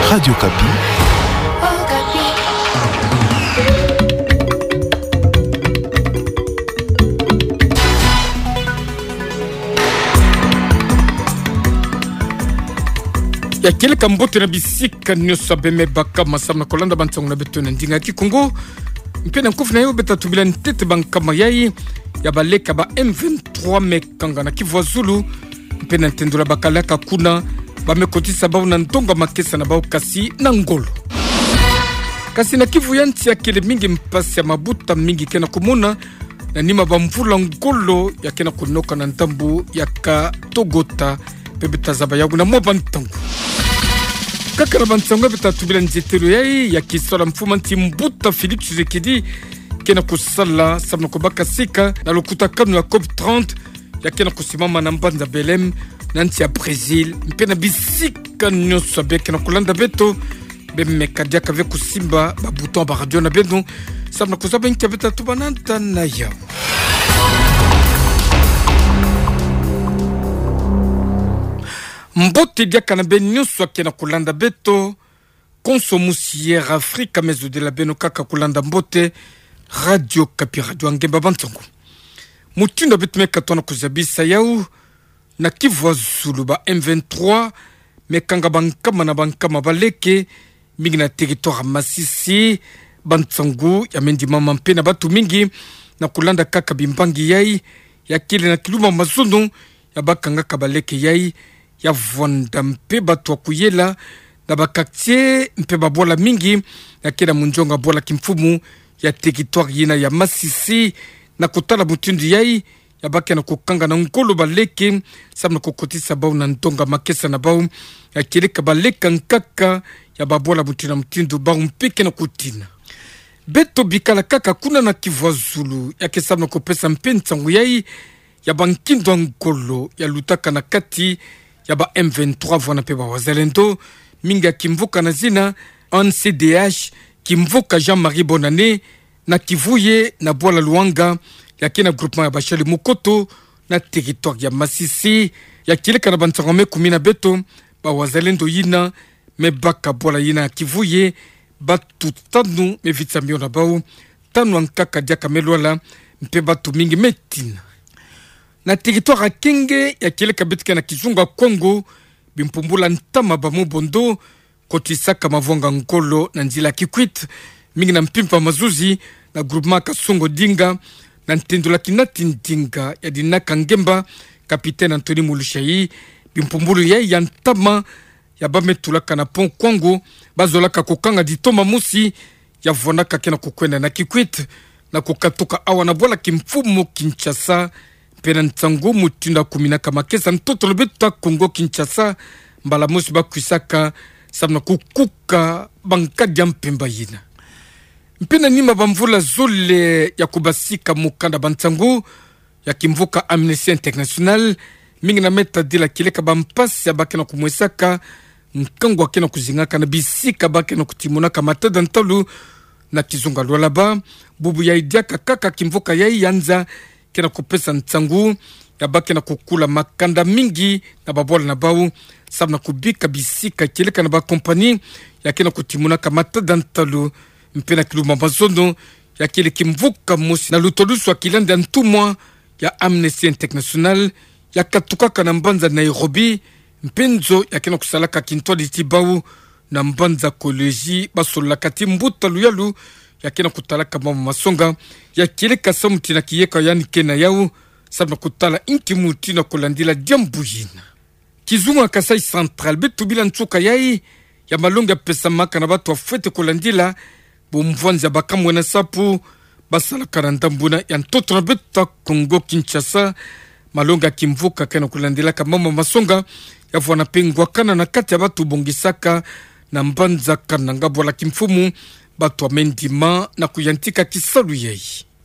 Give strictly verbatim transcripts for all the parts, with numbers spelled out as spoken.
Radio Kapi. Ya kile kambote na bisika nyosa beme baka masama kolanda bantsongo na beto na ndinga ki Kongo mpena nkufu na yo beta tubila ntete bankama yayi ya baleka ba M vingt-trois mekanga na Kivu Zulu mpena ntendula bakalaka kuna bamekotisa bao na ntonga makesa na bao kasi na ngolo kasi na Kivu yanti ya kile mingi mpasi ya mabuta mingi kena kumuna na nima bamvula ngolo ya kena kunoka na ntambu ya ka Togota pebeta zaba yagu na moba ntangu kaka na bantango beta tubila nzetelo yayi ya kisola mfuma nti mbuta Philippe Tshisekedi kena kusala sabna kubaka sika na lokuta kanu ya COP trente ya kena kusimama na mbanza Belem na nti ya Brazil mpena bisika nyoso abe kena kulanda beto bemekadia kave kusimba babuton ba radio na bedo sabna kuzaba nki beta tubananta na yao Mbote dia kanabe nyuso kena kulanda beto konsomusière Afrika mezo de la beno kaka kulanda mbote Radio Kapi radio ngemba bantongo mutindo betume katona kuzabisa yau na Kivu Zulu ba M vingt-trois mekanga bankama na bankama baleke mingi na territoire Masisi bantongo ya mendi mama mpe na batu mingi na kulanda kaka bimbangi yai ya kile na kiluma mazono ya bakanga kabaleke yai ya vonda mpe batu kuyela na bakaktie mpe babola mingi na kila munjonga bola kimfumu ya territoire yina ya Masisi na kutala mutundi yai ya baki na kukanga na nkolo baleke sabna kokotisa bao na ntonga makesa na bao ya kileka baleka nkaka ya babola mutina mutindu bao mpeke na kutina beto bikala kaka kuna na Kivu Zulu ya kesabna kopesa mpe ntangu yai ya bankindo nkolo ya lutaka na kati ya ba M vingt-trois vwana pe ba wazalendo minga kimvuka na zina N C D H kimvuka Jean-Marie Bonane na Kivuye na Bwala Luanga ya kina groupement ya Bashali Mukoto na territoire ya Masisi ya kileka na bantsangome kumina beto ba wazalendo yina mebaka Bwala yina ya Kivuye batu tanu mevitsamio na bao tanu ankaka diaka melwala mpe batu mingi metina na territoire Kenge ya kileka betika na Kizunga Kongo bimpumbula ntama ba mubondo kotisaka mavonga nkolo na nzila Kikwit mingi na mpimpa mazuzi na groupement Kasongo Dinga na ntendula kinati ndinga ya dinaka ngemba kapitaine Anthony Mulushai bimpumbulu ya ya ntama ya bametulaka na pont Kongo bazolaka kokanga ditoma musi ya vonaka kena kukwenda na Kikwit na kukatoka awa na bola kimfumo Kinshasa pena ntango mutinda kuminaka makesa ntoto lobeta Kongo Kinshasa mbala musi bakwisaka sabna kukuka bankadia mpemba yina mpena nima bamvula zole ya kubasika mukanda bantango ya kimvuka Amnesty International mingi na meta dila kileka bampasi ya bakena kumwesaka nkango akena kuzingaka na bisika bakena kutimunaka matada ntalu na Kizunga Lwalaba bubu ya idiaka kaka kimvuka ya yanza kena kupesa ntangu ya bakena kukula makanda mingi na babola na bau sabna kubika bisika kileka na ba kompani ya kena kutimunaka matada ntalu mpena kiluma mazono ya kile kimvuka musi na lutolusu wa kilanda ntumwa ya Amnesty International ya katukaka na mbanza Nairobi mpenzo ya kena kusalaka kintwali tibau na mbanza koleji basola kati mbuta luyalu ya kena kutalaka mama masonga ya kile kasamuti na kiyeka yani kena yau sabna kutala inti muti na kulandila diambuyina Kizunga Kasai Central betu bila ntuka yai ya malonga pesa maka na batu wa fwete kulandila bomvwanza bakamwe na sapu basala karantambuna ya ntoto na beta Kongo Kinshasa malonga kimvuka kana kulandila kama mama masonga ya vwana pengwa kana na kati ya batu bongisaka na mbanza kana ngabo la kimfumu batu wa mendima na kuyantika kisalu yei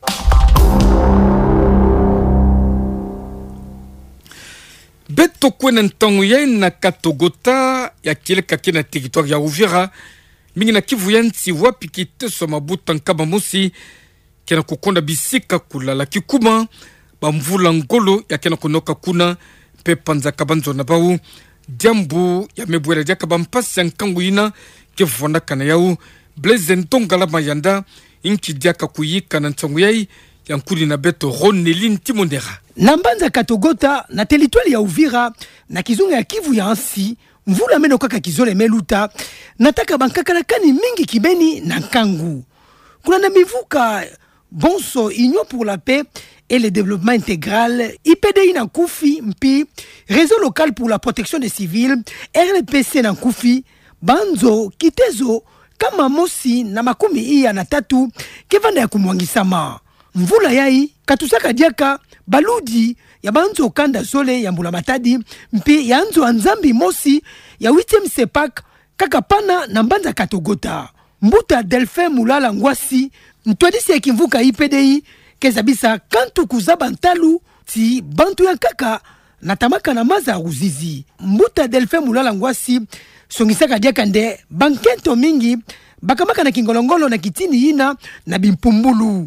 beto kwena ntangu yei na Katogota ya kileka kina territoire ya Uvira mingi na Kivu yanti wapi kiteso mabuta nkaba musi kena kukonda bisika kulala kikuma bamvula ngolo ya kena kunoka kuna pe panza kabanzo na bau diambu ya mebwela jaka bampasi ya nkangu ina ke vonda kana yau Blaise Ntonga mayanda inki diaka kuyika na ntangu yai ya nkuli na beto Ronelin Timondera. Na Mbanza Katogota na teritwali ya Uvira na kizunga ya Kivu ya Ansi mvula meno kaka kizole meluta nataka bankakalakani mingi kibeni na nkangu. Kuna na mivuka Bonso Union pour la paix et le développement intégral, I P D I Nankoufi, Mpi, Réseau local pour la protection des civils, R L P C Nankoufi, Banzo, Kitezo, kama mosi na makumi iya na tatu, kevanda ya kumwangisama. Mvula yai, katusaka diaka, baludi, ya Banzo Kanda Zole, ya Mbula Matadi, Mpi, ya Anzo Anzambi mosi, ya huitième sepak, kakapana na Mbanza Katogota. Mbuta Delphin Mulala Ngwasi, Ntwadisi ya kimvuka I P D I, kezabisa kantu kuzaba ntalu ti bantu ya kaka na tamaka na maza uzizi. Mbuta Delphin Mulala Ngwasi songisaka diaka nde bankento mingi bakamaka na kingolongolo na kitini ina na bimpumbulu.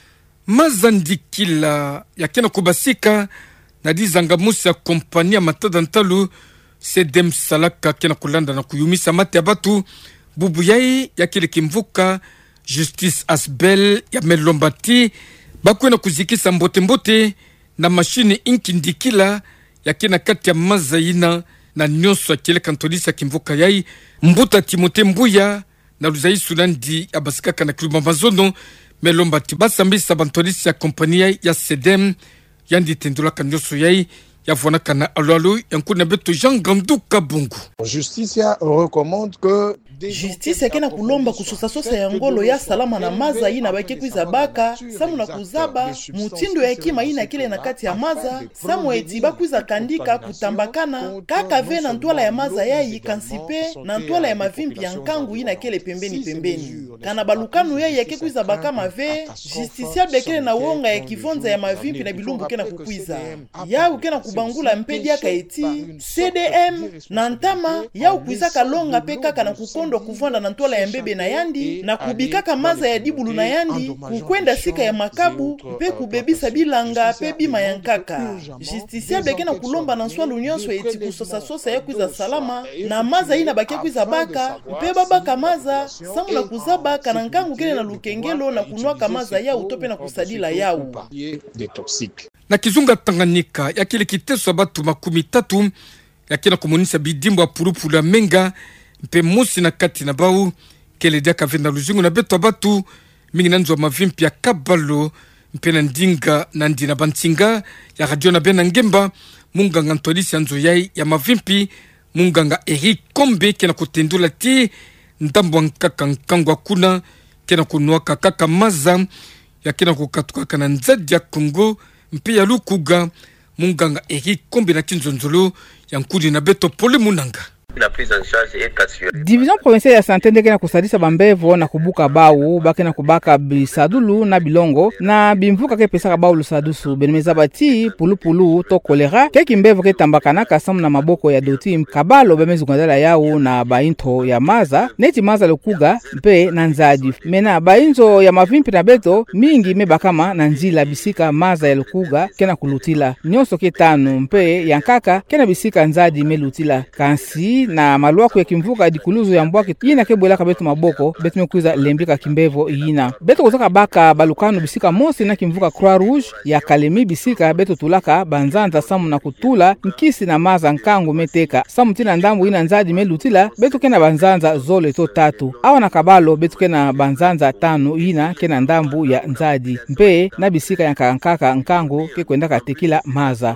Maza ndikila ya kena kubasika na dizanga musi ya kompania matada ntalu sedem salaka kena kulanda na kuyumisa mate ya batu bubu yai ya kile kimvuka Justice Asbel ya Melombati bakwena kuzikisa mbote mbote na mashine inki ndikila ya kena kati ya mazaina na nyonso ya kile kantolisa kimvuka yai Mbuta Timote Mbuya na Luzai Sulandi ya basikaka na Kiluma Mazono Melombati basambisa bantolisa ya kompania ya Sedem yandi tendula kanyoso yai ya vonaka na alwalu yankuna beto Jean Ganduka Bungu. Justice recommande que Justice kena kulomba kusosa sosa ya ngolo ya salama na maza ina bake kwiza baka samu na kuzaba mutindo ya kima ina kile na kati ya maza samu etiba kwiza kandika kutambakana kaka ve na ntwala ya maza ya yi kansipe na ntwala ya mavimpi ya nkangu ina kile pembeni pembeni kana balukanu ya yake kwiza baka mave justisia bekele na wonga ya kivonza ya mavimpi na bilumbu kena kukwiza ya ukena kubangula mpedi ya kaeti C D M na ntama ya ukwiza kalonga peka kana kukondo kuvanda na ntola ya mbebe na yandi na kubikaka maza ya dibulu na yandi kukwenda sika ya makabu pe kubebisa bilanga pe bima ya nkaka. Justisia beke na kulomba na nswa lunyonso eti kusosa sosa ya kwiza salama na maza ina bake kwiza baka pe babaka maza samu na kuzaba kana nkangu kele na lukengelo na kunwaka maza ya utope na kusadila yau. Na kizunga Tanganyika ya kile kiteso batu makumi tatu ya kina komunisa bidimbo apurupula menga mpe musi na kati na bau kele diaka venda luzungu na beto batu mingi nanzwa mavimpi ya kabalo mpe na ndinga na ndina bantinga ya radio na bena ngemba munganga ntolisi anzo yai ya mavimpi munganga Eric Kombe kena kutendula ti ndambo nkaka nkangwa kuna kena kunuaka kaka maza ya kena kukatukaka na nzadi ya Kongo mpe ya lukuga munganga Eric Kombe na kinzonzolo ya nkudi na beto pole munanga. La prise en charge est assurée. Division provinciale ya santé ndeke na kusadisa bambevo na kubuka bawu bake na kubaka bisadulu na bilongo na bimvuka ke pesaka bawu lusadusu benemeza bati pulupulu to kolera ke kimbevo ke tambakana kasamu na maboko ya doti kabalo bemezungandala yawu na bainto ya maza neti maza lukuga mpe na nzadi mena bainzo ya mavimpi na beto mingi mebakama na nzila bisika maza ya lukuga kena kulutila nyonso ke tanu mpe yankaka kena bisika nzadi melutila kansi na maluako ya kimvuka dikuluzo ya mbwaki yina kebwela kabetu maboko betu mekuiza lembika kimbevo yina betu kutoka baka balukano bisika mosi na kimvuka Croix Rouge ya Kalemi bisika betu tulaka banzanza samu na kutula nkisi na maza nkangu meteka samu tina ndambu yina nzadi melutila betu kena banzanza zole to tatu awa na kabalo betu kena banzanza tano yina kena ndambu ya nzadi mpe na bisika ya nkaka nkangu ke kwenda katekila maza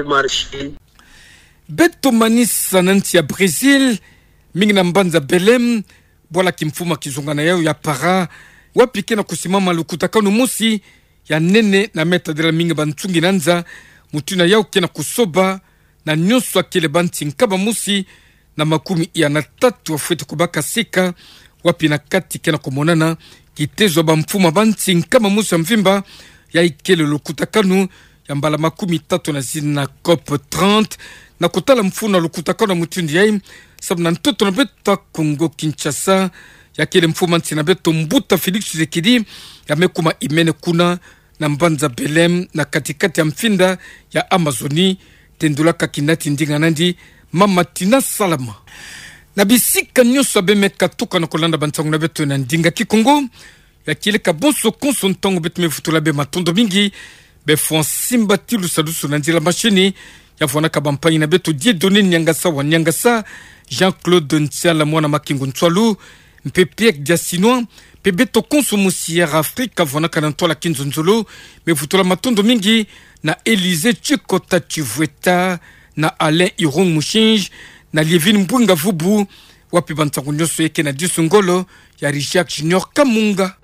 Beto Manisa nanti ya Brazil mingi na Mbanza Belem bola kimfuma kizungana yao ya para wapike na kusimama lukutakano musi ya nene na meta de la mingi bantungi nanza mutuna yao kena kusoba na nyonso akele banti nkaba musi na makumi ya na tatu wafwete kubaka sika wapi na kati kena kumonana kitezo bamfuma banti nkaba musi ya mvimba ya ikele lukutakano ya mbala makumi tatu na zina COP trente na kutala mfuna lukutakano mutundi yai sabu na ntoto na beta Kongo Kinshasa ya kele mfuma nti na beto Mbuta Felix Tshisekedi ya mekuma imene kuna na Mbanza Belem na katikati ya mfinda ya Amazoni tendula kakinati ndinga nandi mama Tina Salama na bisika nyonso abemeka toka na kolanda bantango na beto na ndinga kikongo ya kileka bonso konso ntongo betu mefutula be matondo mingi be fonsimba tilu sadusu na nzila machini ya fwana kabampanyi na beto die doni nyangasa wa nyangasa Jean-Claude Ntiala mwana makingo ntwalu mpepe dia sinoa pe beto konso musière Afrika fwana kanantola kinzonzolo mefutula matondo mingi na Élysée Chikota Chivueta na Alain Irong Mushinj na Lievin Mbunga Vubu wapi bantangu nyoso yeke na disungolo ya Richard Junior Kamunga.